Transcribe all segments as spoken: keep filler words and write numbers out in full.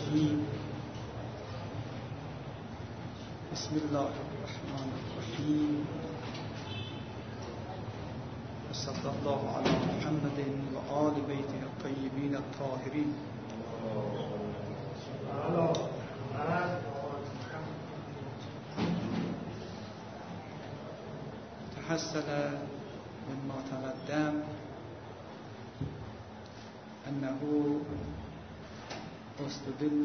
الرجيم بسم الله الرحمن الرحيم وصلى الله على محمد وآل بيته الطيبين الطاهرين. تحصل مما تقدم أنه استدل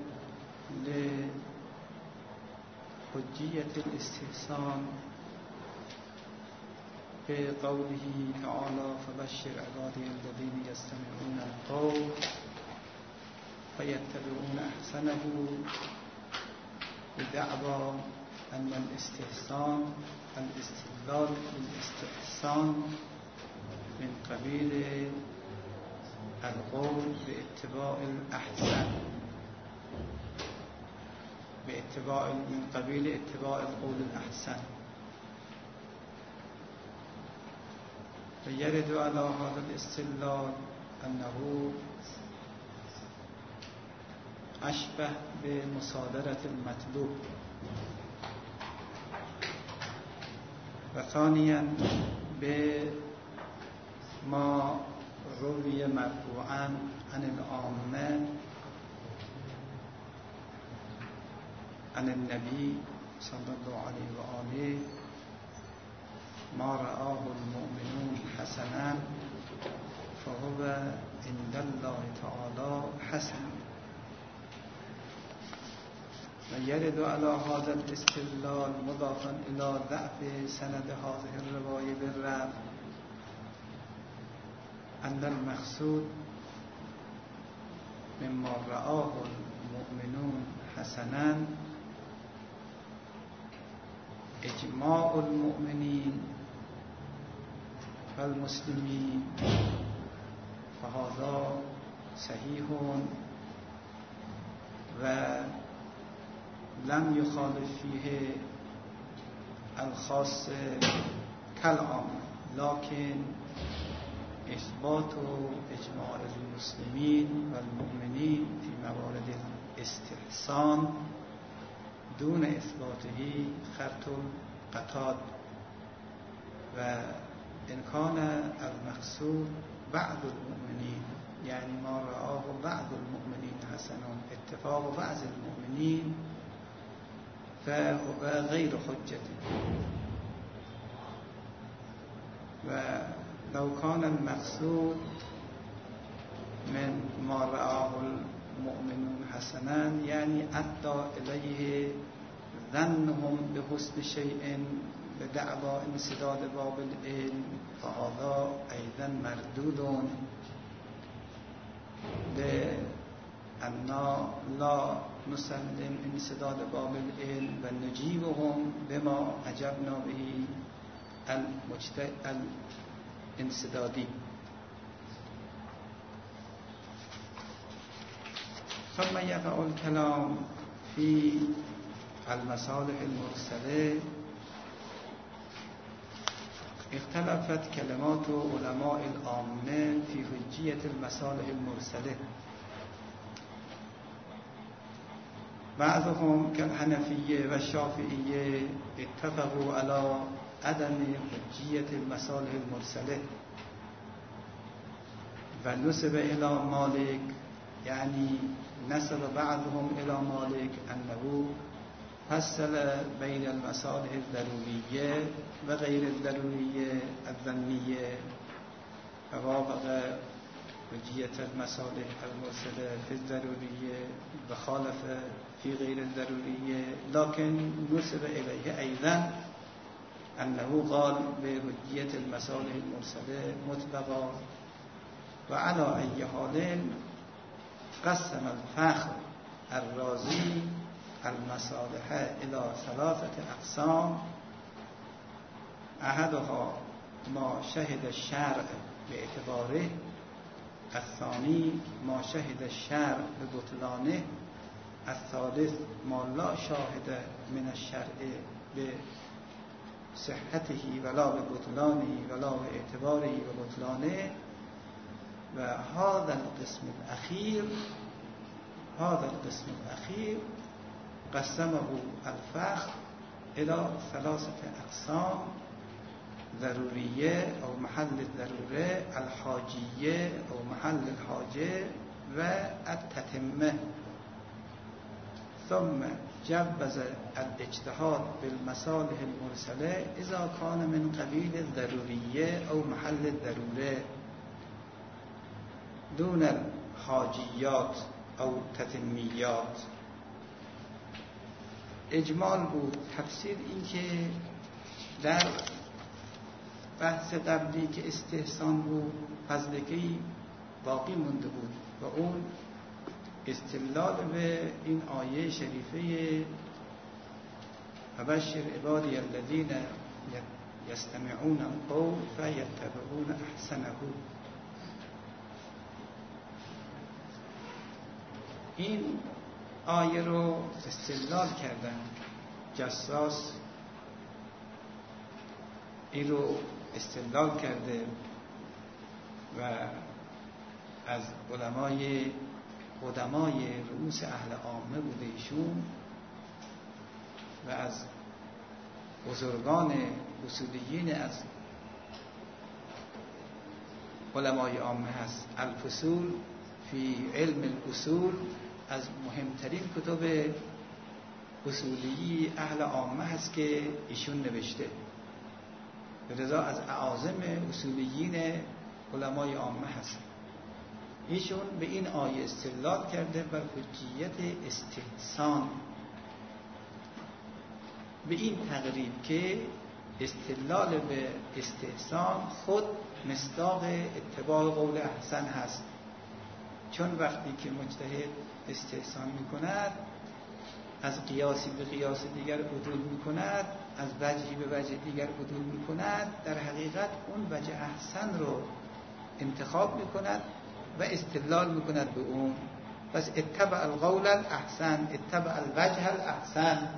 لحجية الاستحسان بقوله تعالى فبشر عبادي الذين يستمعون القول فيتبعون أحسنه بدعوى أن الاستحسان الاستدلال بالاستحسان من قبيل القول باتباع الأحسن باتباع من قبيل اتباع القول الأحسن. فيرد على هذا الاستدلال أنه أشبه بمصادرة المطلوب، وثانيا بما روي مرفوعا عن العامة عن النبي صلى الله عليه وآله ما رآه المؤمنون حسنا فهو عند الله تعالى حسن. ويرد على هذا الاستدلال مضافا إلى ضعف سند هذه الرواية بالرفع أن المقصود مما رآه المؤمنون حسنا إجماع المؤمنين والمسلمين، فهذا صحيح ولم يخالف فيه الخاص كالعام، لكن إثبات إجماع المسلمين والمؤمنين في موارد الاستحسان دون إثباته خرط القطاد. وإن كان المقصود بعض المؤمنين يعني ما رآه بعض المؤمنين حسنا اتفاق بعض المؤمنين فهو غير حجة. ولو كان المقصود من ما رآه المؤمنون حسنا يعني أدى إليه ظنهم بحسن شيء بدعوى انسداد باب العلم، فهذا أيضا مردود لأننا لا نسلم انسداد باب العلم ونجيبهم بما أجبنا به الانسدادي. ثم يقع الكلام في المصالح المرسلة. اختلفت كلمات علماء العامة في حجية المصالح المرسلة، بعضهم كالحنفية والشافعية اتفقوا على عدم حجية المصالح المرسلة، ونسب إلى مالك يعني نسب بعضهم إلى مالك أنه فصل بين المصالح الضرورية وغير الضرورية الظنية، فوافق حجية المصالح المرسلة في الضرورية وخالف في غير الضرورية، لكن نسب إليه أيضا أنه قال بحجية المصالح المرسلة مطلقا. وعلى أي حال قسم الفخر الرازي المصالح إلى ثلاثة أقسام: أحدها ما شهد الشرع باعتباره، الثاني ما شهد الشرع ببطلانه، الثالث ما لا شاهد من الشرع بصحته ولا ببطلانه ولا باعتباره وبطلانه. و هذا القسم الأخير هذا القسم الأخير قسمه الفخر إلى ثلاثة أقسام: ضرورية أو محل الضرورة، الحاجية أو محل الحاجة، والتتمة. ثم جوز الاجتهاد بالمصالح المرسلة إذا كان من قبيل الضرورية أو محل الضرورة دون الحاجيات أو تتمیات. اجمال بود. تفسیر این که در بحث قبلی که استحسان بود فضلکی باقی مونده بود و اون استدلال به این آیه شریفه فبشر عبادی الذین یستمعون القول فیتبعون احسنه. این آیه رو استدلال کردن جساس، این رو استدلال کرده و از علمای قدمای رؤوس اهل عامه بوده ایشون و از بزرگان اصولیین از علمای عامه هست. الفصول فی علم الاصول از مهمترین کتب اصولی اهل عامه هست که ایشون نوشته، به رضا از اعاظم اصولیین علمای عامه هست. ایشون به این آیه استدلال کرده بر حجیت استحسان، به این تقریب که استدلال به استحسان خود مصداق اتباع قول احسن هست، چون وقتی که مجتهد استحسان میکند از قیاسی به قیاس دیگر عدول میکند، از وجهی به وجه دیگر عدول میکند، در حقیقت اون وجه احسن رو انتخاب میکند و استدلال میکند به اون. پس اتبع القول الاحسن، اتبع الوجه الاحسن.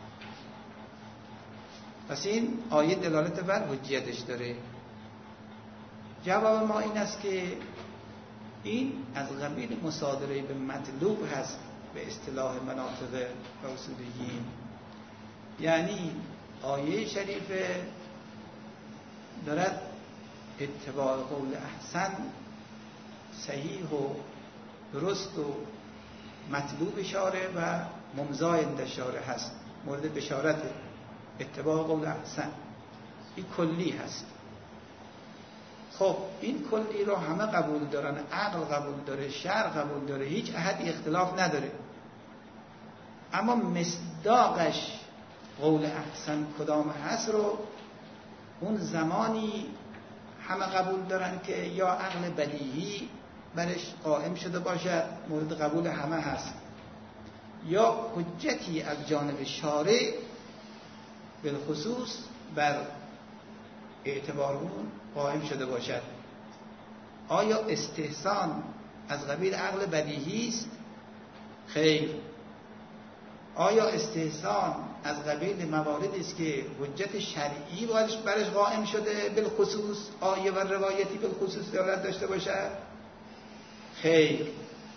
پس این آیه دلالت بر حجیتش داره. جواب ما این است که این از قبیل مصادره به مطلوب هست به اصطلاح مناطق و اصولیین. یعنی آیه شریفه دارد اتباع قول احسن صحیح و درست و مطلوب اشاره و ممضای اشاره هست، مورد بشارت اتباع قول احسن. این کلی هست. خب این کلی رو همه قبول دارن، عقل قبول داره، شرع قبول داره، هیچ احدی اختلاف نداره. اما مصداقش قول احسن کدام هست رو اون زمانی همه قبول دارن که یا عقل بدیهی برش قائم شده باشه مورد قبول همه هست، یا حجتی از جانب شارع بالخصوص بر اعتبار اون قائم شده باشد. آیا استحسان از قبیل عقل بدیهی است؟ خیر. آیا استحسان از قبیل مواردی است که حجت شرعی برش قائم شده بالخصوص آیه و روایتی بالخصوص دارد داشته باشد؟ خیر.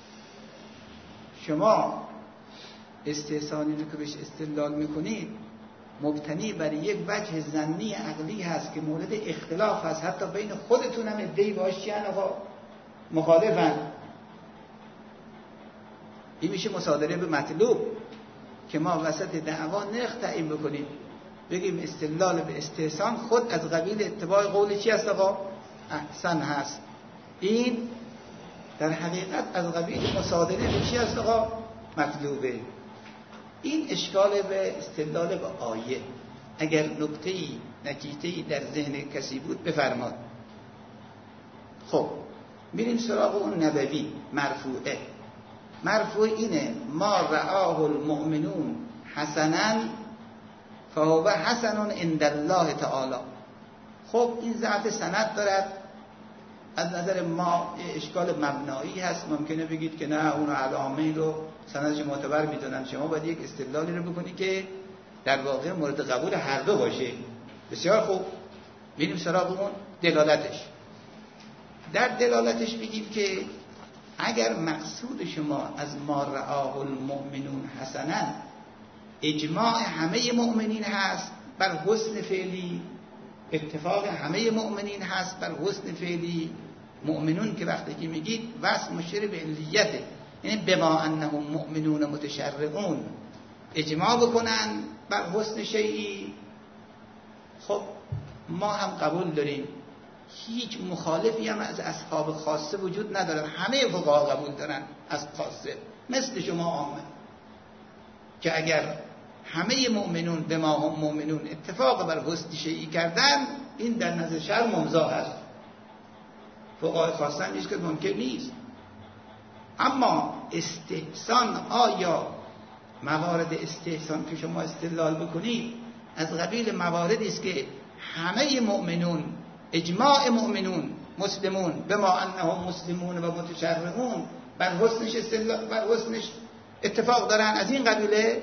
شما استحسانی رو که بهش استدلال میکنید مبتنی بر یک وجه ظنی عقلی هست که مورد اختلاف هست، حتی بین خودتون هم ادعی باش چیان آقا مخالفن. این میشه مصادره به مطلوب که ما وسط دعوا نرخ تعیین بکنیم بگیم استدلال به استحسان خود از قبیل اتباع قول چی هست آقا؟ احسن هست. این در حقیقت از قبیل مصادره به چی هست آقا؟ مطلوبه. این اشکال به استدلال به آیه. اگر نکته‌ای نتیجه‌ای در ذهن کسی بود بفرماد. خب میریم سراغ اون نبوی مرفوعه. مرفوع اینه ما رآه المؤمنون حسنا فهو حسن عند الله تعالی. خب این ضعف سند دارد، از نظر ما اشکال مبنایی هست. ممکنه بگید که نه اون علامه رو سندش معتبر میدونن. شما باید یک استدلالی رو بکنی که در واقع مورد قبول هر دو باشه. بسیار خوب، میریم سراغ اون دلالتش. در دلالتش میگیم که اگر مقصود شما از ما رآه المؤمنون حسنا اجماع همه مؤمنین هست بر حسن فعلی، اتفاق همه مؤمنین هست بر حسن فعلی، مؤمنون که وقتی که میگید وصف مشیر به علیته، یعنی بما انهم مؤمنون متشرعون، اجماع بکنن بر حسن شیئی، خب ما هم قبول داریم. هیچ مخالفی هم از اصحاب خاصه وجود ندارن، همه فقها قبول دارن از خاصه، مثل شما عامه، که اگر همه مؤمنون به ما هم مؤمنون اتفاق بر حسن شیئی کردن، این در نظر شرع ممضا هست، فقهای خاصه هم نیست که ممکن نیست. اما استحسان، آیا موارد استحسان که شما استدلال بکنید از قبیل مواردی است که همه مؤمنون، اجماع مؤمنون مسلمون به ما انهم مسلمون و متشرعون بر حسنش استدلال، بر حسنش اتفاق دارن، از این قبیله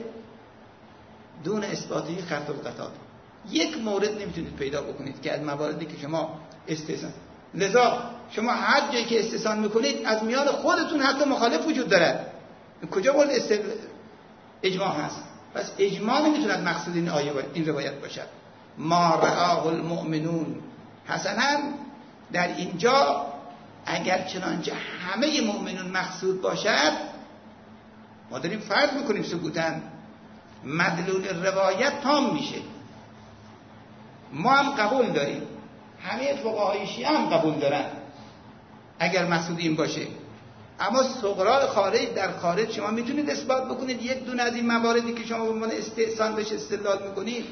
دون اثباتی خرط القطار یک مورد نمیتونید پیدا بکنید که از مواردی که شما استحسان، لذا شما هر جایی که استحسان میکنید از میان خودتون حتی مخالف وجود دارد، کجا مورد استدلال اجماع هست؟ پس اجماع نمیتوند مقصود این آیه این روایت باشد. ما رآه المؤمنون حسنا، در اینجا اگر چنانچه همه مؤمنون مقصود باشد، ما داریم فرض میکنیم سکوتاً مدلول روایت تام میشه. ما هم قبول داریم، همه فقهای شیعه هم قبول دارن اگر مقصود این باشه. اما صغرا خارج، در خارج شما میتونید اثبات بکنید یک دونه از این مواردی که شما به عنوان استحسان بهش استدلال میکنید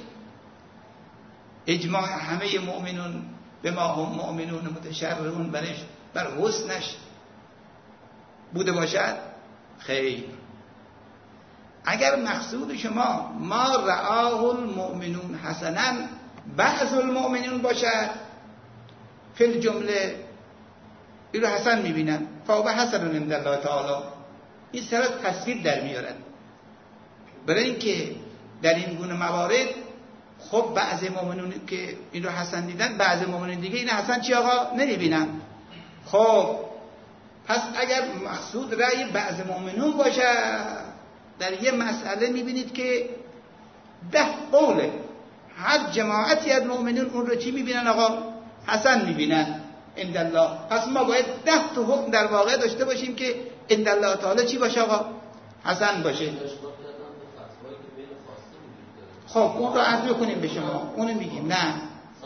اجماع همه مؤمنون به ما هم مؤمنون متشرعون برش بر حسنش بوده باشد؟ خیر. اگر مقصود شما ما رآه المؤمنون حسنا بعض المؤمنون باشد، فی الجمله این رو حسن میبینن، فهو حسن عند الله تعالی، این سر تصویر در میارن. برای اینکه در این گونه موارد خب بعض مؤمنون که این رو حسن دیدن، بعض مؤمنون دیگه این حسن چی آقا نمیبینن. خب پس اگر مقصود رأی بعض مؤمنون باشه، در یه مسئله میبینید که ده قوله، هر جماعتی از مؤمنون اون رو چی میبینن آقا؟ حسن میبینن عند الله. پس ما باید ده تا حکم در واقع داشته باشیم که عند الله تعالی چی باشه آقا؟ حسن باشه. خب اون رو عرض کنیم به شما، اونو میگیم. نه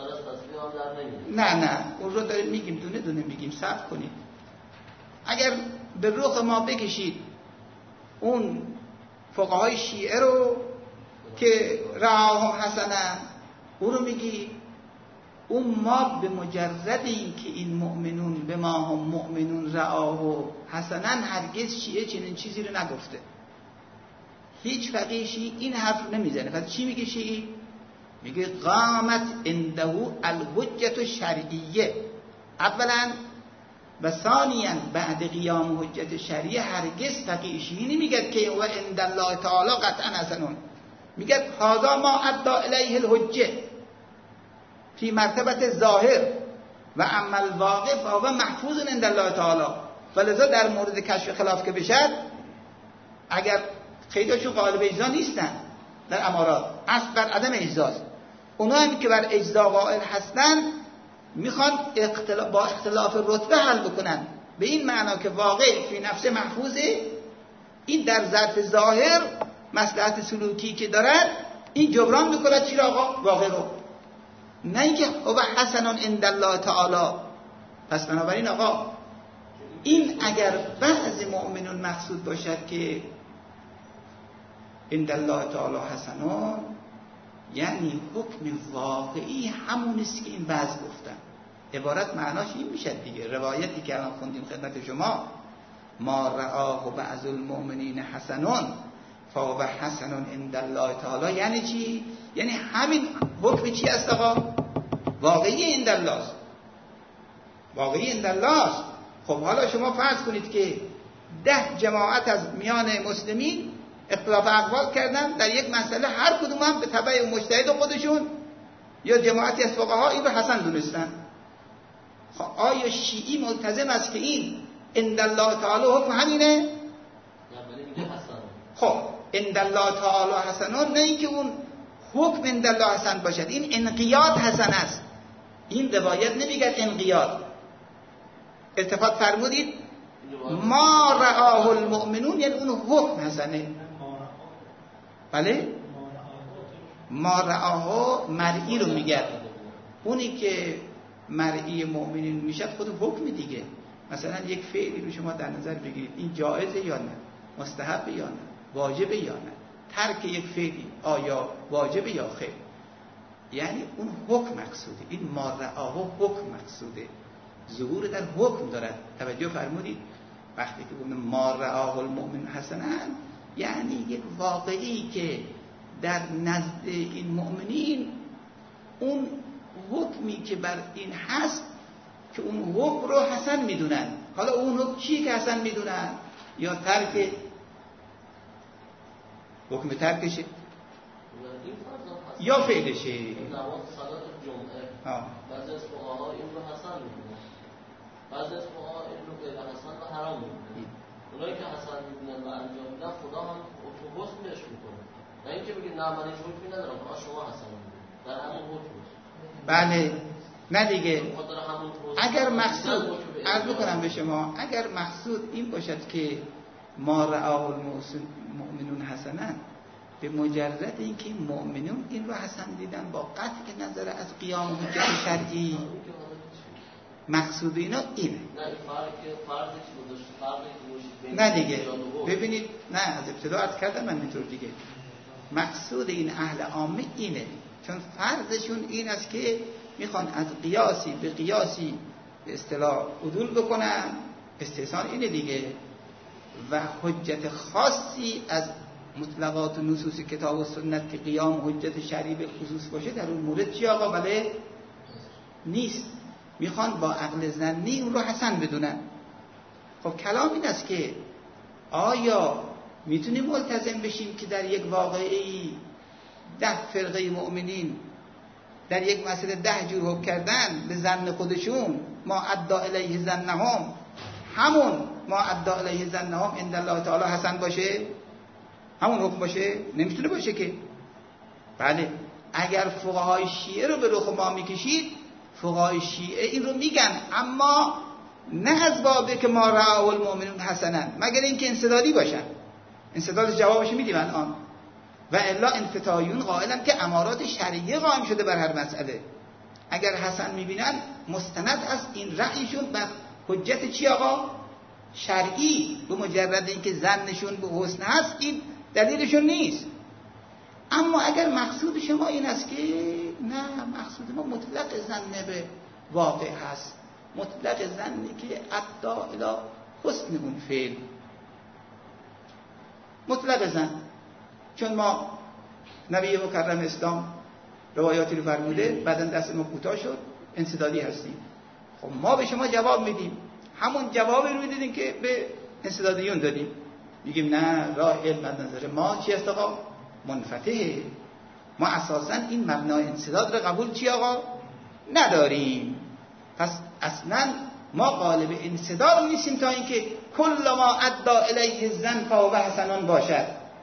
نه نه اون رو داریم میگیم، دونه دونه میگیم، صبر کنید. اگر به رخ ما بکشید اون فقهای شیعه رو که رآهم حسنا، اون رو میگی، اون ما به مجرد این که این مؤمنون به ما هم مؤمنون رآه حسنا، هرگز شیعه چنین چیزی رو نگفته. هیچ فقیه شیعی این حرف نمیزنه. پس چی میگه شیعی؟ میگه قامت عنده الحجت الشرعیه اولا و ثانیاً بعد قیام حجت شرعیه. هرگز فقیه شیعی نمیگه که و عند الله تعالی قطعا حسنون، میگه هذا ما ادى الیه الحجه فی مرتبه ظاهر و اما الواقع فهو محفوظ عند الله تعالی. ولذا در مورد کشف خلاف که بشد، اگر خیلیشون قالب اجزا نیستن در امارات، اصل بر عدم اجزاست، اونا هم که بر اجزا قائل هستن میخوان اختلاف با اختلاف رتبه حل بکنن، به این معنا که واقع فی نفس محفوظه، این در ظرف ظاهر مصلحت سلوکی که دارن این جبران میکنه چی را آقا؟ واقع رو. نه اینکه هو حسنون عند الله تعالی. پس بنابراین آقا این اگر بعض مؤمنون مقصود باشد که عند الله تعالی حسنون، یعنی حکم واقعی همون است که این بعض گفتن. عبارت معناش این میشه دیگه. روایتی که الان خوندیم خدمت شما، ما رآه بعض المؤمنین حسنون فهو حسنون عند الله تعالی، یعنی چی؟ یعنی همین حکم چی است آقا؟ واقعی عند الله است، واقعی عند الله است. خب حالا شما فرض کنید که ده جماعت از میان مسلمین اختلاف اقوال کردن در یک مسئله، هر کدوم هم به تبع مجتهد خودشون یا جماعتی از فقها این رو حسن دونستن. خب آیا شیعی ملتزم است که این عند الله تعالی حکم همینه. خب عند الله تعالی حسنون، نه اینکه اون حکم عند الله حسن باشد، این انقیاد حسن است. این روایت نمیگه انقیاد. التفات فرمودید ما رآه المؤمنون، یعنی اون حکم حسنه. بله ما رآه مرئی رو میگه، اونی که مرئی مؤمنین میشد خود حکم دیگه. مثلا یک فعلی رو شما در نظر بگیرید، این جایزه یا نه، مستحب یا نه، واجبه یا نه، ترک یک فعلی آیا واجبه یا خیر، یعنی اون حکم مقصوده. این ما رآه حکم مقصوده، ظهور در حکم دارد. توجه فرمودید وقتی که گفتم ما رآه المؤمن حسنا، یعنی یک واقعی که در نزد این مؤمنین اون حکمی که بر این هست که اون حکم رو حسن میدونن. حالا اون حکم چی که حسن میدونن؟ یا ترک حکم ترکشه یا فعلشه. نماز صلات جمعه بعضی از فقها این رو حسن میدونن، بعضی از فقها این رو غیر حسن و حرام میدونن. اونایی که حسن میدونن و انجام میدن خدا هم اتوبوس بهش میکنه، نه اینکه بگید نه من هیچ حکمی ندارم فقط شما حسن میدونید در همون حکم. بله نه دیگه. اگر مقصود عرض بکنم به شما، اگر مقصود این باشد که ما رآه المؤمنون حسنا، به مجرد اینکه مؤمنون این رو حسن دیدن با قطع نظر از قیام حجت شرعی، مقصود اینا اینه. نه دیگه ببینید، نه از ابتدا عرض کردم من اینطور دیگه. مقصود این اهل عامه اینه، چون فرضشون این است که میخوان از قیاسی به قیاسی به اصطلاح عدول بکنن. استحسان اینه دیگه. و حجت خاصی از مطلقات و نصوص کتاب و سنت که قیام حجت شرعی به خصوص باشه در اون مورد چی آقا؟ بله نیست. میخوان با عقل ظنی اون رو حسن بدونن. خب کلام این است که آیا میتونیم ملتزم بشیم که در یک واقعی ده فرقه مؤمنین در یک مسئله ده جور حکم کردن به ظن خودشون، ما ادعا الیه ظنهم، همون ما ادعا الیه ظنهم عند الله تعالی حسن باشه، همون حکم باشه؟ نمیتونه باشه که. بله اگر فقهای شیعه رو به رخ ما میکشید، فقهای شیعه این رو میگن، اما نه از بابه که ما رآه المؤمنون حسنا، مگر اینکه انسدادی باشن. انسداد جوابش میدیم الان. و الا انفتاحیون قائلن که امارات شرعیه قائم شده بر هر مسئله. اگر حسن میبینن مستند از این رأیشون بر حجت چی آقا؟ شرعی. به مجرد اینکه ظنشون به حسن هست این دلیلشون نیست. اما اگر مقصود شما این است که نه، مقصود ما مطلق ظن به واقع هست، مطلق ظنی که ادعا الی حسن اون فعل، مطلق ظن. چون ما نبی مکرم اسلام روایاتی رو فرموده، بعدن دست ما کوتاه شد، انسدادی هستیم. خب ما به شما جواب میدیم، همون جوابی رو میدیدیم که به انسدادیون دادیم. میگیم نه، راه علم از نظر ما چی است آقا؟ منفتحه. ما اساساً این مبنای انسداد رو قبول چی آقا؟ نداریم. پس اصلاً ما قالب انسداد نیستیم تا اینکه کل ما ادعا الیه الظن فهو حسن باشد،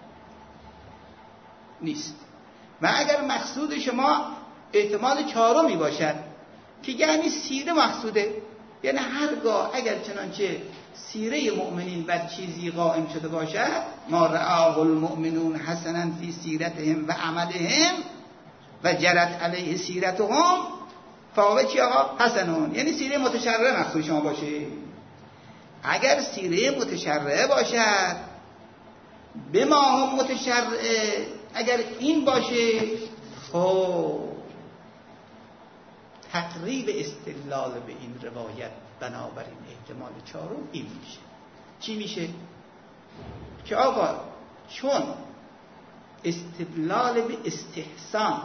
نیست. و اگر مقصود شما احتمال چهارمی باشد که یعنی سیره مقصوده، یعنی هرگاه اگر چنانچه سیره مؤمنین بر چیزی قائم شده باشد، ما رآه المؤمنون حسنا فی سیرتهم و عملهم و جرت علیه سیرتهم فهو چی آقا؟ حسنون. یعنی سیره متشرعه مقصود شما باشه. اگر سیره متشرعه باشد به ما هم متشرعه، اگر این باشه، خب تقریب استدلال به این روایت بنابراین احتمال چهارم این میشه. چی میشه؟ که آقا چون استدلال به استحسان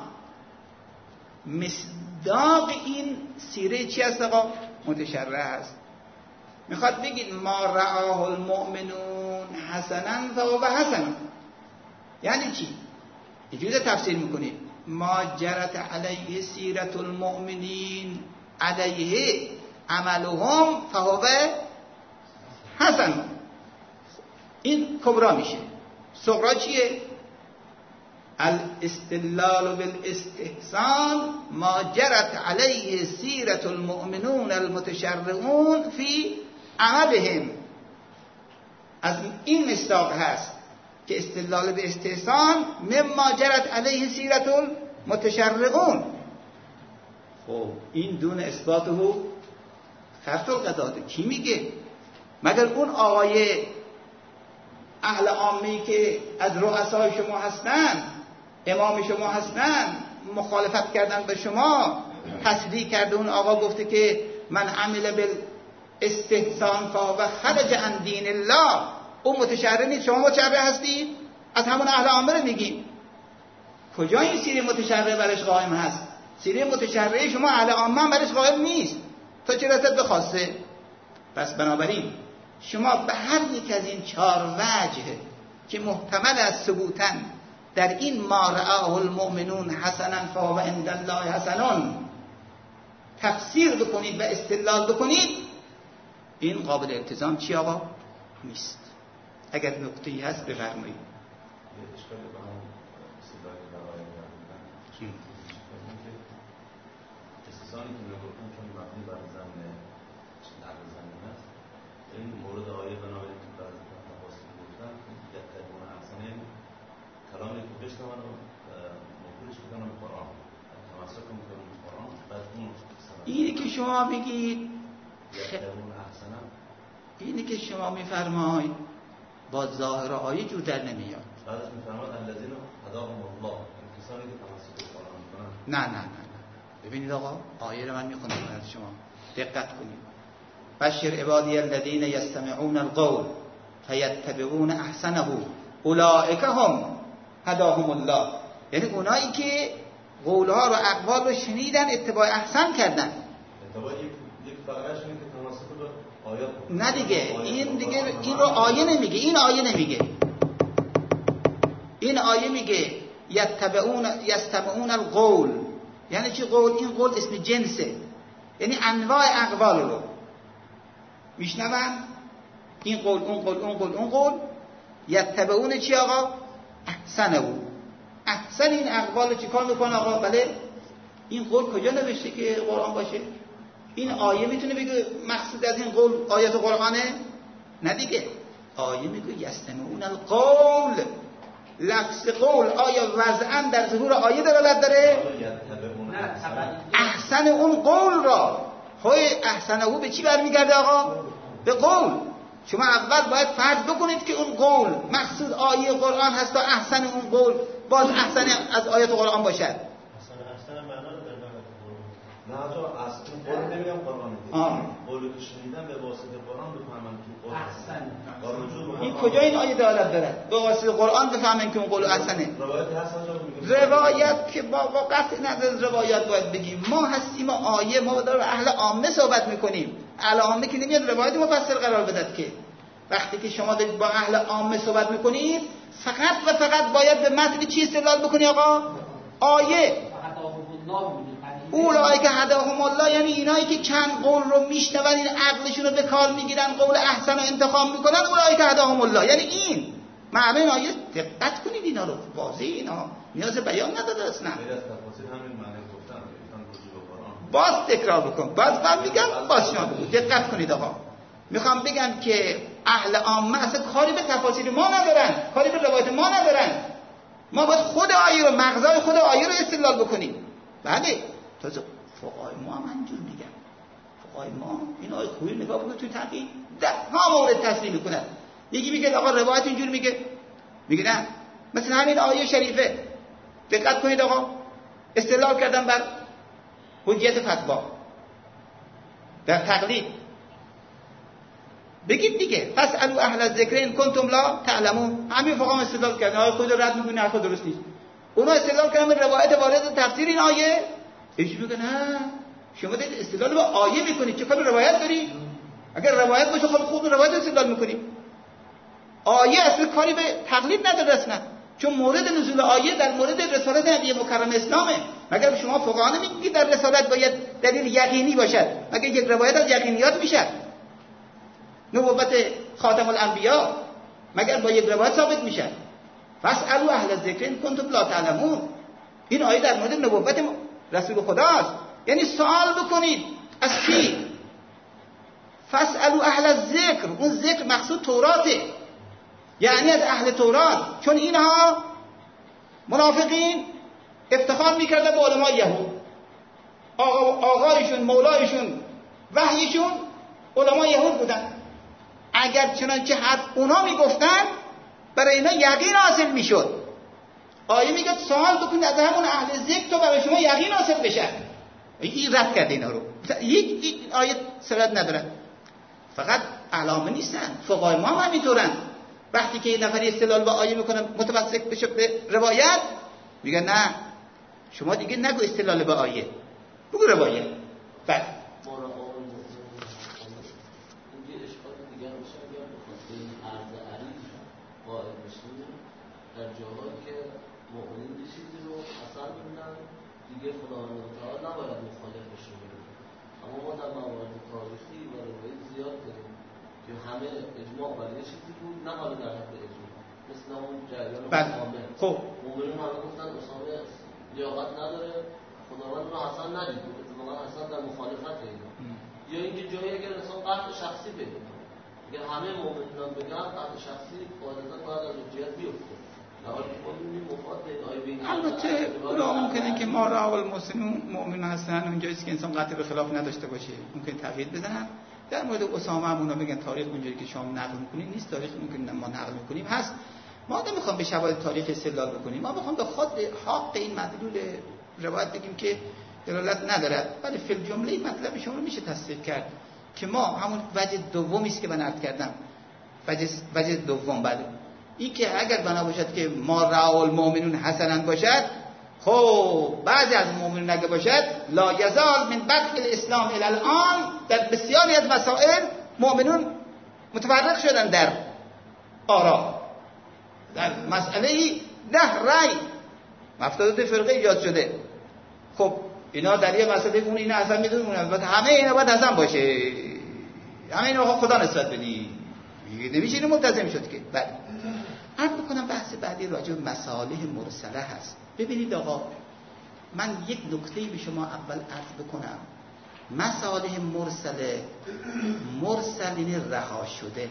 مصداق این سیره چی هست آقا؟ متشرع است. میخواد بگید ما رآه المؤمنون حسنا فهو حسن، یعنی چی؟ اینجوری تفسیر میکنید ما جرت علیه سیرت المؤمنین علیه عملهم فهو حسن. این کبرا میشه. صغرا چیه؟ الاستدلال بالاستحسان ما جرت علیه سیرة المؤمنون المتشرعون فی عملهم. از این مصداق هست که استدلال به استحسان مما جرت علیه سیرة المتشرعون. خب این دون اثباته خرط القضاء کی میگه؟ مگر اون آقای اهل عامی که از رؤسای شما هستن، امام شما هستن، مخالفت کردن به شما، تصریح کرده اون آقا گفته که من عمل بالاستحسان فهو خرج عن دین الله، اون متشرع نیست، شما متشرع هستید؟ از همون اهل عامه رو میگیم. کجا این سیره متشرع برش قائم هست؟ سیره متشرع شما اهل عامه هم برش قائم نیست، تا چه رسد به خاصه. پس بنابراین شما به هر یک از این چهار وجه که محتمل است ثبوتاً در این ما رآه المؤمنون حسنا فهو عند الله حسن تفسیر بکنید و استدلال بکنید، این قابل التزام چی آقا؟ نیست. اگر نکته‌ای هست بفرمایید. استثنایی که میگفتم چون مبنی بر ضمن نقل ضمن است، این مورد آیه بنابراین که بعضی تفاصیل گفتن یتبعون احسن کلامی که بشنون و موکولش بکنم به قرآن، تمسک میکنم به قرآن. بعد اون اینی که شما میگید یتبعون احسن، اینی که شما میفرمایید با ظاهر آیه جور در نمیاد. بعدش میفرماد الذین هداهم الله، کسانی که تمسک به قرآن میکنن. نه نه نه ببینید آقا، آیه رو من میخونم برای شما، دقت کنید. بشر عبادی الذین یستمعون القول فیتبعون احسنه اولئک هم هداهم الله. یعنی اونایی که قولها رو اقوال رو شنیدن اتباع احسن کردن. اتباع یک فرقش اینه که تمسک به آیات. نه دیگه، این دیگه این رو آیه نمیگه، این آیه نمیگه. این آیه میگه یتبعون یستمعون القول، یعنی چی قول؟ این قول اسم جنسه، یعنی انواع اقوال رو میشنون، این قول اون قول اون قول اون قول. یتبعون چی آقا؟ احسنه. احسن این اقوال رو چی کار میکنه آقا؟ بله، این قول کجا نوشته که قرآن باشه؟ این آیه میتونه بگه مقصود از این قول آیت قرآنه؟ نه دیگه، آیه میگه یستمعون القول. لفظ قول آیا وضعاً در ظهور آیه دلالت داره؟ احسن اون قول را، های احسن او به چی برمیگرده آقا؟ به قول. شما اول باید فرض بکنید که اون قول مقصود آیه قرآن هست تا احسن اون قول باز احسن از آیات قرآن باشد. احسن احسن معنا رو در نه تو اصلا قول نمیگم قرآن دیگه، قولی که شنیدن به واسطه قرآن بفهمن که قول احسن. این کجا این آیه دلالت داره؟ به واسطه قرآن بفهمن که اون قول احسنه. روایت حسن رو میگه. روایت که با قطع نظر روایت باید بگیم. ما هستیم آیه، ما داریم اهل عامه صحبت میکنیم. اهل عامه که نمیاد روایت مفصل قرار بدد که. وقتی که شما دارید با اهل عامه صحبت میکنید فقط و فقط باید به متن چی استدلال بکنی آقا؟ آیه. اولئک هداهم الله، یعنی اینایی که چند قول رو میشنون، این عقلشون رو به کار میگیرن، قول احسن رو انتخاب میکنن، اولئک هداهم الله. یعنی این معنی این آیه، دقت کنید اینا رو، واضحه اینا، نیاز بیان نداره اصلا. باز تکرار بکن، باز من میگم، باز شما بگو، دقت کنید آقا. میخوام بگم که اهل عامه اصلا کاری به تفاسیر ما ندارن، کاری به روایت ما ندارن. ما باید خود آیه رو، مغزای خود آیه رو استدلال بکنیم. بله، تازه فقهای ما هم اینجور میگن. فقهای ما این آیه خوبی نگاه بکنید توی تحقیق ده ها مورد تصریح میکنن. یکی میگه آقا روایت اینجور میگه، میگه نه، مثلا همین آیه شریفه دقت کنید آقا، استدلال کردن بر حجیت فتوا در تقلید. بگید دیگه، پس الو اهل الذکر ان کنتم لا تعلمون. همین فقها استدلال کردن، آیه خود رد میکنه، حرف درست نیست. اونا استدلال کردن به روایت وارد تفسیر این آیه. ایش میگه نه، شما دارید استدلال با آیه میکنید، چه کار روایت داری؟ اگر روایت باشه خب خود روایت استدلال میکنیم. آیه اصلا کاری به تقلید نداره اصلا، چون مورد نزول آیه در مورد رسالت نبی مکرم اسلامه. مگر شما فقها نمیگید در رسالت باید دلیل یقینی باشد؟ مگر یک روایت از یقینیات میشه؟ نبوت خاتم الانبیا مگر با یک روایت ثابت میشه؟ فاسالوا اهل الذکر ان کنتم لا تعلمون. این آیه در مورد نبوت رسول خداست، یعنی سوال بکنید از کی؟ فاسالوا اهل الذکر، اون ذکر مقصود توراته، یعنی از اهل تورات، چون اینها منافقین افتخار میکردن به علمای یهود، آقا آقایشون مولایشون وحیشون علمای یهود بودن. اگر چنانچه حد اونا میگفتن برای اینا یقین حاصل میشد. آیه میگه سوال بکنید از همون اهل ذکر تا برای شما یقین حاصل بشه. این رد کرده اینا رو. یک آیه سرد نداره. فقط علامه نیستن، فقهای ما هم همینطورن. وقتی که یه نفری استدلال با آیه میکنه متوسط بشه به روایت، میگه نه شما دیگه نگو استدلال به آیه، بگو روایت. بعد در جاهایی که مؤمنین چیزی رو حسن می‌دونن دیگه خداوند تعالی نباید مخالفش رو بگه. اما ما در موارد تاریخی و روایی زیاد داریم که همه اجماع بر یه چیزی بود، نه حالا در حد اجماع، مثل اون جریان اسامه. خب مؤمنین همه گفتن اسامه لیاقت نداره، خداوند رو حسن ندید، اتفاقا حسن در مخالفت اینا. یا اینکه جایی اگر انسان قطع شخصی بگه، اگر همه مؤمنان بگن قطع شخصی قاعدتا باید از حجیت بیفته. البته اونا ممکنه که ما را اول مسلمون مؤمن هستن اونجاییست که انسان قطع به خلاف نداشته باشه، ممکن تغییر بدن. در مورد اسامه هم اونا میگن تاریخ اونجایی که شما نقل میکنید نیست، تاریخ ممکن ما نقل میکنیم هست. ما نمیخوام به شواهد تاریخ استدلال بکنیم، ما میخوام به خود حق این مدلول روایت بگیم که دلالت ندارد، ولی فی الجمله مطلب شما رو میشه تصدیق کرد که ما همون وجه دومی است که من عرض کردم. وجه وجه دوم بله این که اگر بنا باشد که ما رأوا المؤمنون حسنا باشد، خب بعضی از مؤمنون اگه باشد لا یزال من بدء الاسلام الی الان در بسیاری از مسائل مؤمنون متفرق شدن در آرا، در مسئله ده رأی مفترض فرقه ایجاد شده. خب اینا در یه مسئله اون اینا حسن میدونن، اون البته همه اینا باید حسن باشه، همه اینا خدا نسبت بدی، نمیشه اینو ملتزم شد که. بله عرض بکنم بحث بعدی راجع به مصالح مرسله هست. ببینید آقا من یک نکته‌ای به شما اول عرض بکنم. مصالح مرسله مرسل یعنی رها شده.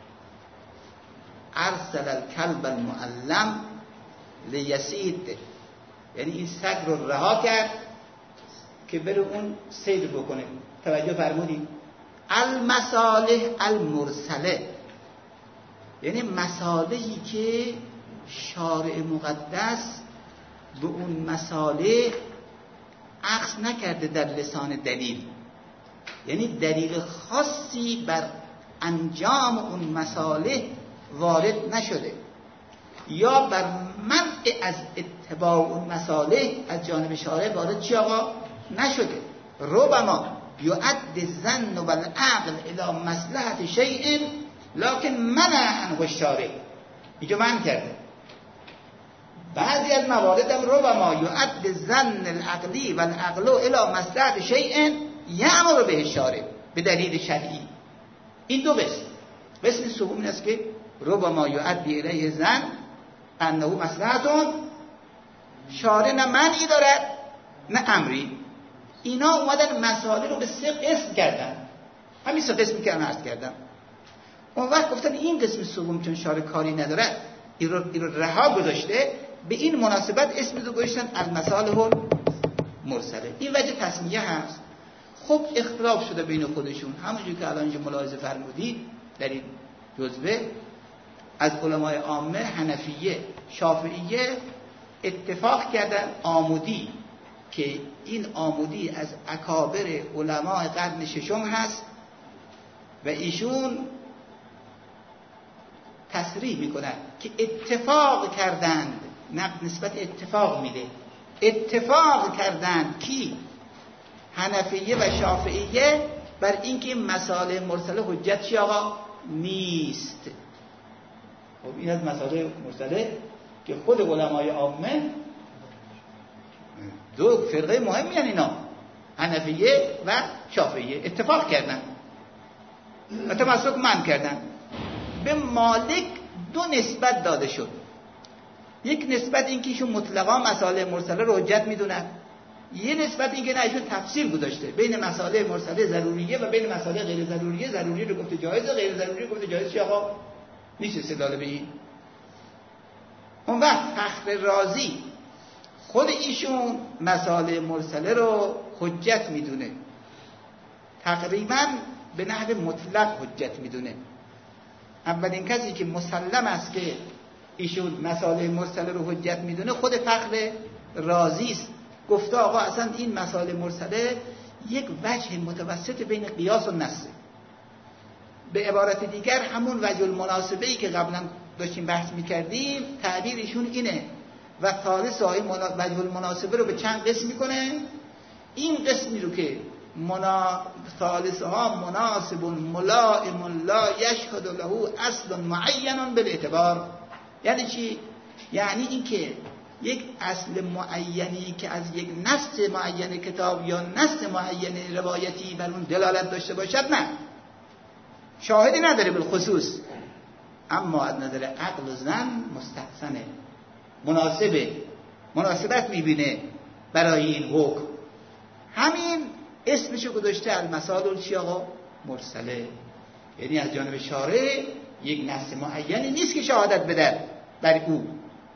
ارسل الکلب المعلم لیسید، یعنی این سگ رو رها کرد که بره اون صید بکنه. توجه فرمودید؟ المصالح المرسله یعنی مصالحی که شارع مقدس به اون مصالح عکس نکرده در لسان دلیل، یعنی دلیل خاصی بر انجام اون مصالح وارد نشده، یا بر منع از اتباع اون مصالح از جانب شارع وارد چی آقا نشده. ربما یعد الظن والعقل الی مصلحت شیء لکن منع عنه الشارع، اینجا من کرده. بعضی از موارد هم ربما یعد الظن العقلی والعقل الی مصلحت شیء یأمر به الشارع به دلیل شرعی. این دو قسم. قسم سوم این است که ربما یعدی الیه ظن انه مصلحتون، شارع نه منعی دارد نه امری. اینا اومدن مسائل رو به سه قسم کردن، همین سه قسمی که من عرض کردم. اون وقت گفتن این قسم سوم چون شارع کاری ندارد این رو, این رو رها گذاشته، به این مناسبت اسم رو گذاشتن المصالح المرسله. این وجه تسمیه هست. خب اختلاف شده بین خودشون، همونجور که الان اینجا ملاحظه فرمودید در این جزوه از علمای عامه حنفیه شافعیه اتفاق کردن آمودی که این آمودی از اکابر علماء قرن ششم هست و ایشون تصریح میکنن که اتفاق کردند، نقد نسبت اتفاق میده، اتفاق کردند کی حنفیه و شافعیه بر اینکه مسائل مرسله حجت چی آقا نیست. خب این از مسائل مرسله که خود علمای عامه دو فرقه مهمی هستند، اینا حنفیه و شافعیه اتفاق کردن و تمسک من کردن. به مالک دو نسبت داده شد. یک نسبت این که ایشون مطلقا مسائل مرسله رو حجت میدونن، یه نسبت این که نه ایشون تفصیل گذاشته بین مسائل مرسله ضروریه و بین مسائل غیر ضروریه. ضروری رو گفته جایزه، غیر ضروری رو گفته جایز. چی آقا نیست استدلال به این. اون وقت فخر رازی خود ایشون مسائل مرسله رو حجت میدونه، تقریبا به نحو مطلق حجت میدونه. اولین کسی که مسلم است که ایشون مسائل مرسله رو حجت میدونه خود فخر رازی است. گفته آقا اصلا این مسائل مرسله یک وجه متوسط بین قیاس و نص. به عبارت دیگر همون وجه المناسبه‌ای که قبلا داشتیم بحث میکردیم تعبیرشون اینه. و ثالث آیه وجه المناسبه رو به چند قسم میکنه. این قسمی رو که منا ثالث ها مناسب ملائم لا یشهد له اصل معین بالاعتبار. یعنی چی؟ یعنی این که یک اصل معینی که از یک نص معین کتاب یا نص معین روایتی بر اون دلالت داشته باشد نه، شاهدی نداره بالخصوص، اما از نظر عقل و ظن مستحسنه، مناسبه، مناسبت میبینه برای این حکم. همین اسمشو گذاشته المسائل چی آقا؟ مرسله. یعنی از جانب شارع یک نص معینی نیست که شهادت بده بر او،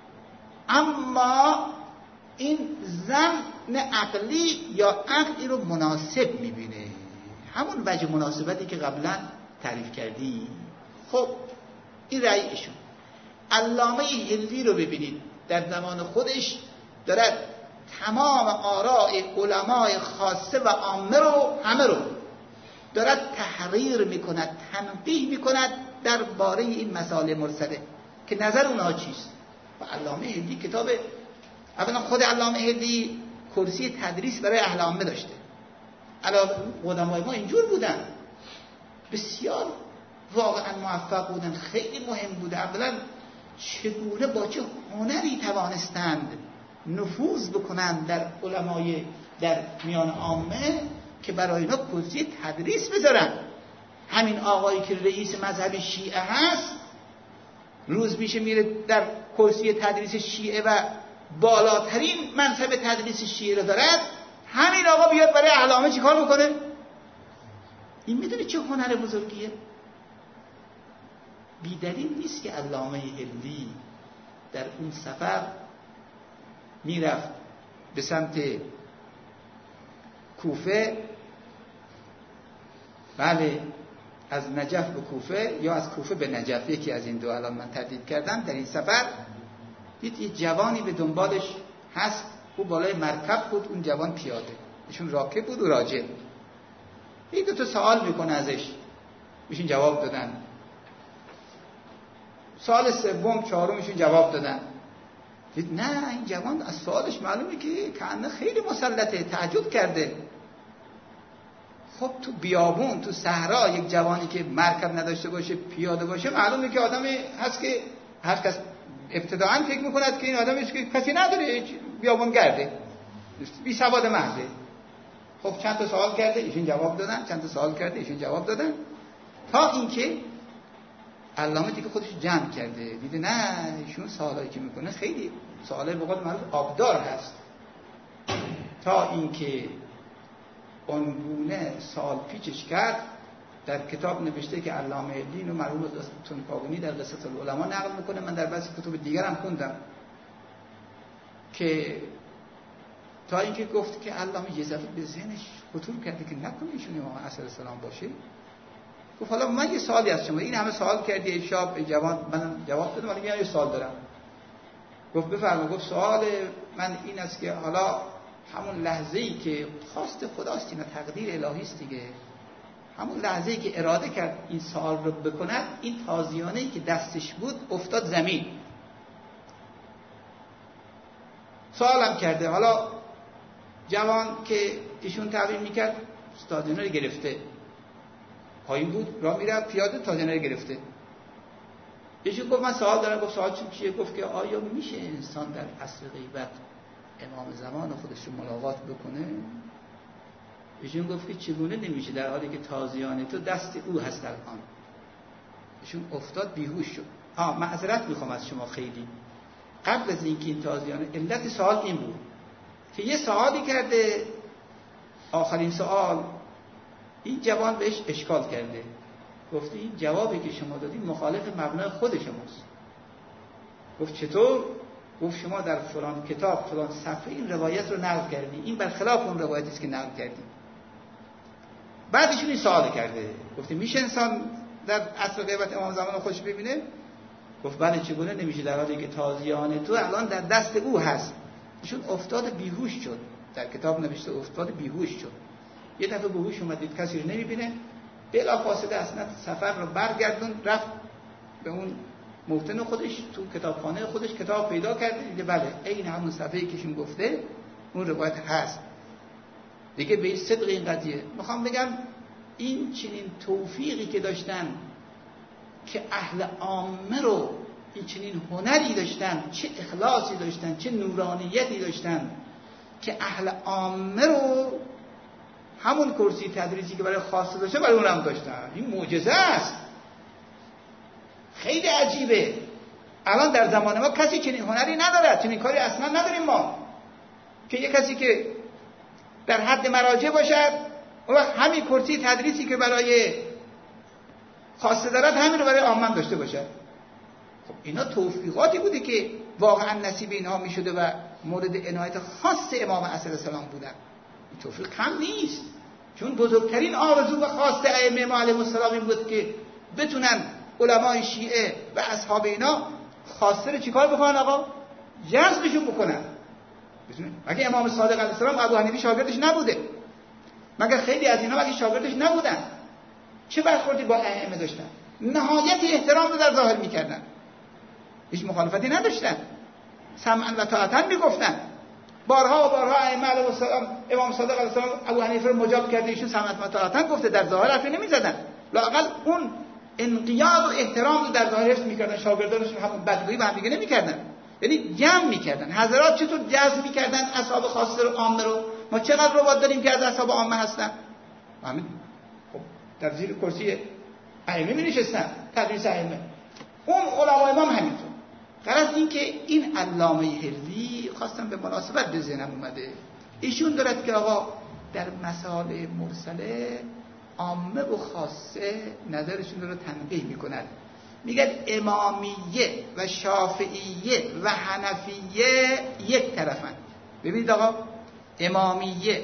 اما این ظن عقلی یا عقلی رو مناسب میبینه، همون وجه مناسبتی که قبلا تعریف کردی. خب این رأی ایشون. علامه هندی رو ببینید در زمان خودش دارد تمام آراء علمای خاصه و عامه رو همه رو دارد تحریر میکند، تنقیح میکند درباره این مسائل مرسله که نظر اونها چیست. و علامه هندی کتاب، اولا خود علامه هندی کرسی تدریس برای اهل عامه داشته. علاوه قدمای ما اینجور بودن، بسیار واقعا موفق بودن، خیلی مهم بوده. اولا چگونه با چه هنری توانستند نفوذ بکنند در علمای در میان عامه که برای اینا کرسی تدریس بذارن. همین آقایی که رئیس مذهب شیعه هست روز میشه میره در کرسی تدریس شیعه و بالاترین منصب تدریس شیعه رو دارد، همین آقا بیاد برای علامه چی کار میکنه؟ این میدونی چه هنر بزرگیه؟ بی‌دلیل نیست که علامه هندی در اون سفر میرفت به سمت کوفه، بله از نجف به کوفه یا از کوفه به نجف، یکی از این دو الان من تردید کردم. در این سفر دید یه جوانی به دنبالش هست، او بالای مرکب بود، اون جوان پیاده، ایشون راکب بود و راجع. این دو تا سوال میکنه ازش، ایشون جواب دادن. سال سوم چهارمشون جواب دادن. دید نه این جوان از سوالش معلومه که کانه خیلی مسلطه، تعجب کرده. خب تو بیابون تو صحرا یک جوانی که مرکب نداشته باشه پیاده باشه معلومه که آدمی هست که هر کس ابتداعا فکر میکند که این آدمی که کسی نداره، بیابون گرده، بی سواد محضه. خب چند تا سوال کرده ایشون جواب دادن، چند تا سوال کرده ایشون جواب دادن، تا اینکه علامه دیگه خودش جمع کرده، دیده نه ایشون سوالایی که میکنه خیلی سوالای به قول معروف آبدار هست. تا اینکه اونگونه سوال پیچش کرد، در کتاب نوشته که علامه دین و مرحوم طنطاوی در قصه العلماء نقل میکنه، من در بعضی کتب دیگر هم خوندم، که تا اینکه گفت که علامه یه دفعه به ذهنش خطور کرده که نکنه ایشون امام عصر السلام باشه. گفت حالا من یه سوالی از شما، این همه سوال کردی شاب جوان، من جواب دادم، ولی من یه سوال دارم. گفت بفرما. گفت سوال من این است که حالا همون لحظه‌ای که خواست خداست، اینا تقدیر الهی است دیگه، همون لحظه‌ای که اراده کرد این سوال رو بکند، این تازیانه‌ای که دستش بود افتاد زمین. سوالم کرده، حالا جوان که ایشون تعبیر میکرد تازیانه رو گرفته، پایین بود راه میرفت پیاده، تازیانه رو گرفته. ایشون گفت من سوال دارم. گفت سوال چیه؟ گفت که آیا میشه انسان در عصر غیبت امام زمان خودش رو ملاقات بکنه؟ ایشون گفت که چگونه نمیشه در حالی که تازیانه تو دست او هست الان. ایشون افتاد بیهوش شد. آ معذرت میخوام از شما خیلی، قبل از اینکه این تازیانه علت سوال این بود که یه سوالی کرده، آخرین سوال این جوان بهش اشکال کرده، گفت این جوابی که شما دادید مخالف مبنای خود شماست. گفت چطور؟ گفت شما در فلان کتاب فلان صفحه این روایت رو نقل کردی، این برخلاف اون روایتی است که نقل کردی. بعدش این سوال کرده، گفت میشه انسان در عصر غیبت امام زمان خودش ببینه؟ گفت بله چگونه نمیشه در حالی که تازیانه تو الان در دست او هست. ایشون افتاد بیهوش شد، در کتاب نوشته افتاد بیهوش شد. یه دفعه به هوش اومد، دید کسی رو نمیبینه، بلافاصله اصلا سفر رو برگردون، رفت به اون موطن خودش، تو کتابخانه خودش کتاب پیدا کرد، دیده بله این همون صفحه‌ای که ایشون گفته اون روایت هست. دیگه به صدق این قضیه میخوام بگم این چنین توفیقی که داشتن که اهل عامه رو، این چنین هنری داشتن، چه اخلاصی داشتن، چه نورانیتی داشتن که اهل عامه رو همون کرسی تدریسی که برای خاصه داشته برای اون هم داشتن. این معجزه است، خیلی عجیبه. الان در زمان ما کسی چنین هنری نداره، چنین کاری اصلا نداریم ما، که یه کسی که در حد مراجع باشد و همین کرسی تدریسی که برای خاصه دارد همین رو برای عامه داشته باشد. خب اینا توفیقاتی بوده که واقعا نصیب اینها می شده و مورد عنایت خاص امام عصر السلام بودن. این توفیق کم نیست، چون بزرگترین آرزو و خواست ائمه ما علیهم السلام این بود که بتونن علمای شیعه و اصحاب اینا خواسته رو چیکار بکنن آقا؟ جذبشون بکنن. مگه امام صادق علیه السلام ابو حنیفه شاگردش نبوده؟ مگه خیلی از اینا مگه شاگردش نبودن؟ چه برخوردی با ائمه داشتن؟ نهایت احترام رو در ظاهر میکردن، هیچ مخالفتی نداشتن، سمعا و طاعتا میگفتن. بارها و بارها ائمه علیهم السلام، امام صادق علیه السلام ابو حنیفه رو مجاب کرده، ایشون سمعا و طاعتا گفته، در ظاهر حرفی نمیزدن، لااقل اون انقیاد و احترام رو در ظاهر حفظ میکردن. شاگردانشون همون بدگویی به هم دیگه نمیکردن، یعنی جمع میکردن. حضرات چطور جذب میکردن اصحاب خاصه رو، عامه رو؟ ما چقدر روات داریم که از اصحاب عامه هستن؟ همین خب در زیر کرسی ائمه می نشستن، تدریس ائمه. اون علمای ما هم همینطور. غرض این که این علامه حلوی خواستم به مناسبت به ذهنم اومده، ایشون دارد که آقا در مسائل مرسله عامه و خاصه نظرشون رو تنقیح میکنند. میگن امامیه و شافعیه و حنفیه یک طرفن. ببینید آقا، امامیه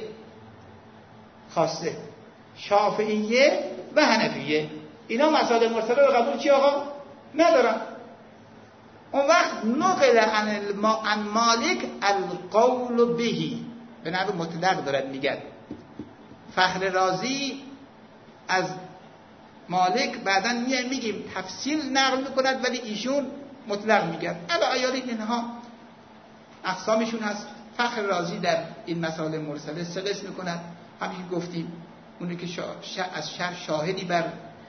خاصه، شافعیه و حنفیه، اینا مسائل مرسله رو قبول چی آقا؟ ندارن. اون وقت نقل عن, الما... عن مالک القول بهی، به نحو مطلق دارد میگن. فخر رازی از مالک بعداً میایم میگیم تفصیل نقل میکند، ولی ایشون مطلق میگن. الا ایالی اینها اقسامشون هست. فخر رازی در این مسائل مرسله سه قسم میکند. همین گفتیم اونی که شا... ش... از شر شاهدی بر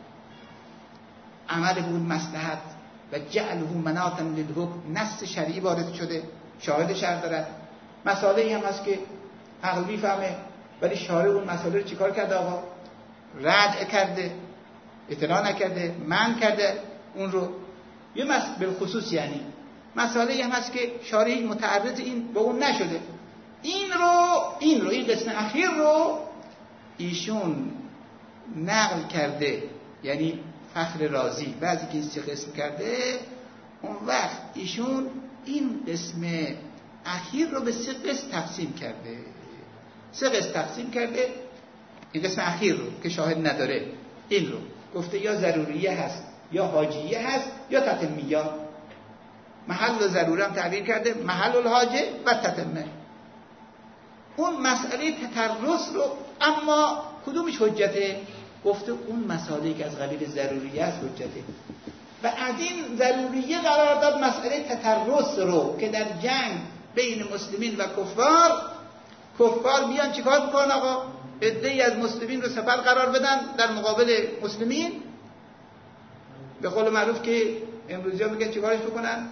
عمل به اون مصلحت و جعله مناطا للحکم، نص شرعی وارد شده، شاهد شرع دارد. مسائلی هم هست که عقل میفهمه ولی شارع اون مسائل رو چیکار کرده آقا؟ رد کرده، اطلاع نکرده، منع کرده اون رو. یه مسئله بالخصوص، یعنی مسئله هم هست که شارع متعرض این با اون نشده. این رو این رو این قسم اخیر رو ایشون نقل کرده، یعنی فخر رازی بعضی که این سه قسم کرده، اون وقت ایشون این قسم اخیر رو به سه قسم تقسیم کرده. سه قسم تقسیم کرده این قسم اخیر رو که شاهد نداره. این رو گفته یا ضروریه هست، یا حاجیه هست، یا تتمیه. محل و ضروره هم تعبیر کرده، محل الحاجه و تتمه. اون مسئله تطرس رو اما کدومش حجته؟ گفته اون مسائلی که از قبیل ضروریه است حجته. و از این ضروریه قرار داد مسئله تطرس رو که در جنگ بین مسلمین و کفار، کفار میان چیکار میکنن آقا؟ عده‌ای از مسلمین رو سفر قرار بدن در مقابل مسلمین، به قول معروف که امروزی ها میگن چیکارش بکنن؟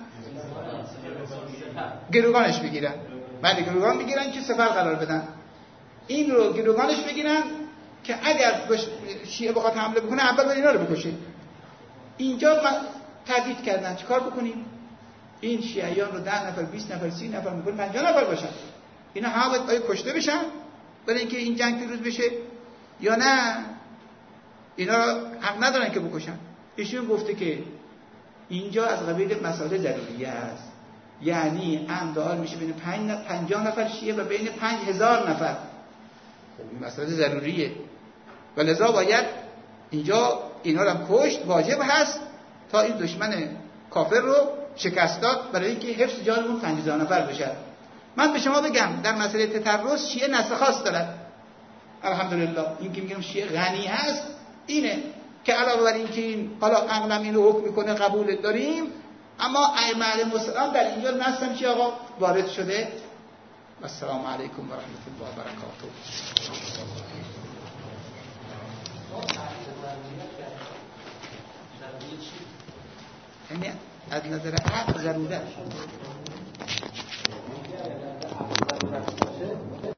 گروگانش بگیرن. بعد گروگان میگیرن که سفر قرار بدن. این رو گروگانش بگیرن که اگر شیعه بخواد حمله بکنه اول باید اینا رو بکشه. اینجا تردید کردن چیکار بکنیم؟ این شیعیان رو ده نفر بیست نفر سی نفر میکنیم پنجاه نفر باشن، اینا همه باید آیا کشته بشن برای اینکه این جنگ پیروز بشه یا نه اینا حق ندارن که بکشن؟ ایشون گفته که اینجا از قبیل مسائل ضروریه است، یعنی امدال میشه بین پنجاه نفر شیعه و بین پنج هزار نفر. خب این مسئله ضروریه و لذا باید اینجا اینا رو هم کشت، واجب هست تا این دشمن کافر رو شکست داد برای اینکه حفظ جان اون پنج هزار نفر بشه. من به شما بگم در مسئله تطرس شیعه نسل خاص دارد الحمدلله. این که میگم شیعه غنی هست اینه که علاوه بر این که این حالا عقلم اینو حکم میکنه قبول داریم، اما ائمه علیهم السلام در اینجا نصم چی آقا وارد شده. السلام علیکم و رحمت الله و برکاته. یعنی از نظر عقل ضرورت